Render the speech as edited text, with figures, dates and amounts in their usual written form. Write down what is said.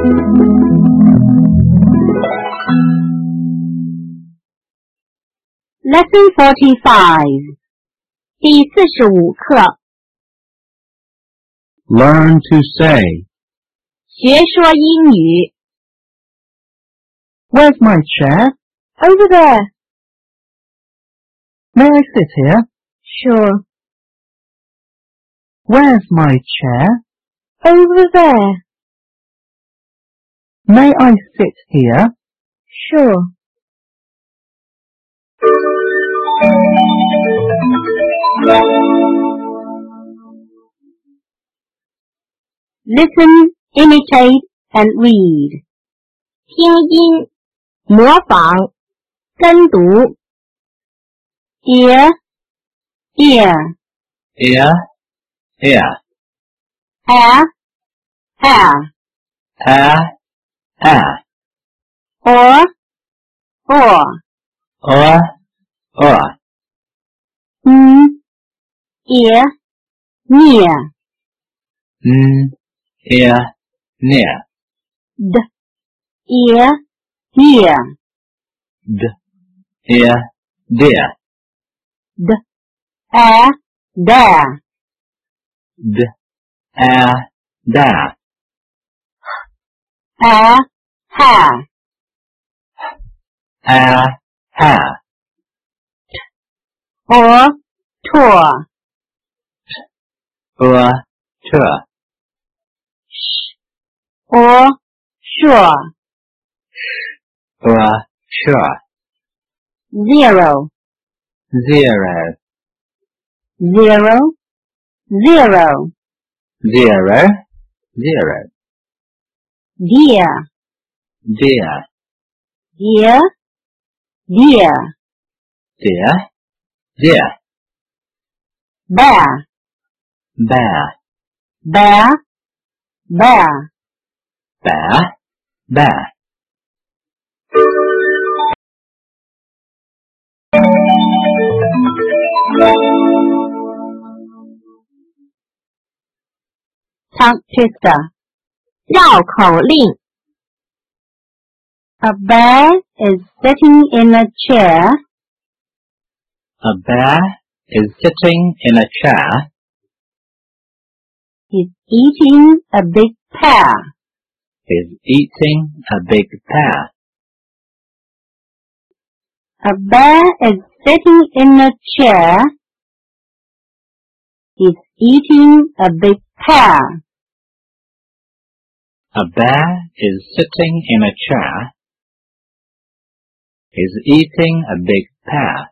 Lesson 45 第45课 Learn to say. 学说英语 Where's my chair? Over there. May I sit here? Sure. Where's my chair? Over there. May I sit here? Sure. Listen, imitate, and read. 听音，模仿，跟读。ear, ear, Ear, ear. air, air, Air, air. or, Or. ear, near, Ear, near. ear, dear, Ear, dear. air, there, Air, there. air, hair, Air, hair. or, tour, Or, tour. or, sure, Or, sure. 0, Zero. 0, 0, Zero. Zero. dear, Dear. dear, dear, Dear. Dear. bear, Bear. bear, bear. Bear. Bear. Tongue twister. 绕口令 A bear is sitting in a chair. A bear is sitting in a chair. He's eating a big pear. He's eating a big pear. A bear is sitting in a chair. He's eating a big pear. A bear is sitting in a chair. He's eating a big pear.